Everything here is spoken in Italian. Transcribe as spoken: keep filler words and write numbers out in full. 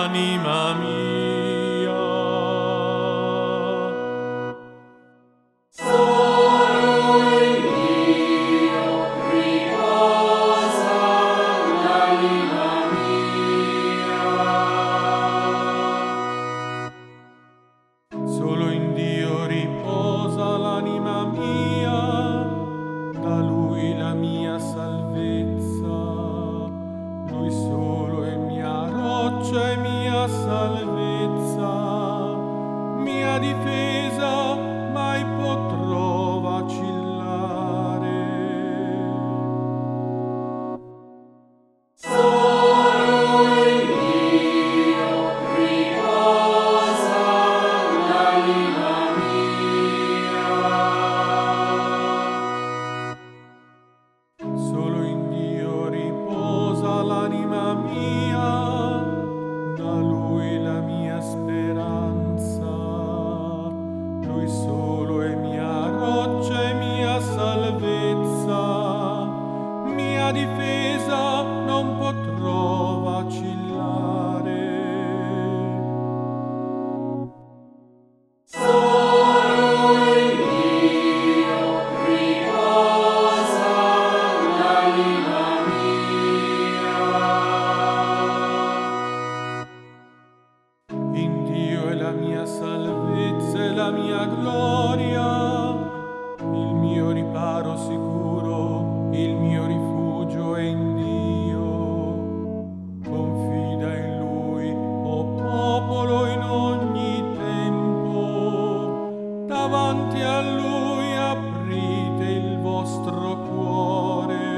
l'anima mia. Solo in Dio riposa l'anima mia. Solo in Dio riposa l'anima mia, da Lui la mia salvezza. Lui solo è mia roccia e mia salvezza, mia difesa, mai potrò vacillare. Solo in Dio riposa l'anima mia. Solo in Dio riposa l'anima mia, da Lui la mia speranza. Lui solo è mia roccia e mia salvezza, mia difesa, non potrò vacillare. Solo in Dio riposa l'anima mia. In Dio è la mia salvezza e la mia gloria, il mio riparo sicuro, il mio rifugio è in Dio. Confida in Lui, o popolo, in ogni tempo. Davanti a Lui aprite il vostro cuore.